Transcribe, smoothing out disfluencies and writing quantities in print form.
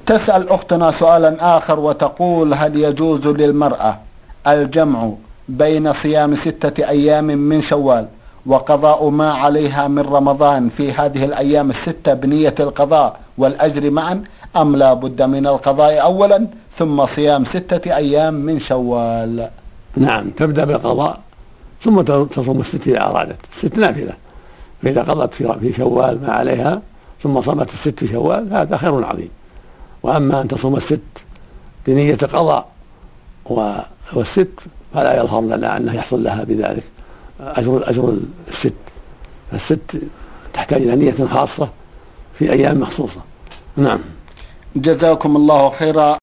تسأل أختنا سؤالا آخر وتقول: هل يجوز للمرأة الجمع بين صيام 6 أيام من شوال وقضاء ما عليها من رمضان في هذه الأيام ال6 بنية القضاء والأجر معا، أم لا بد من القضاء أولا ثم صيام 6 أيام من شوال؟ نعم، تبدأ بالقضاء ثم تصوم ال6 إذا أرادت. ال6 نافلة، فإذا قضت في شوال ما عليها ثم صامت ال6 في شوال هذا خير عظيم. وأما أن تصوم ال6 بنية قضاء والست فلا يظهر لنا أنه يحصل لها بذلك أجر ال6. فالست تحتاج إلى نية خاصة في أيام مخصوصة. نعم. جزاكم الله خيرا.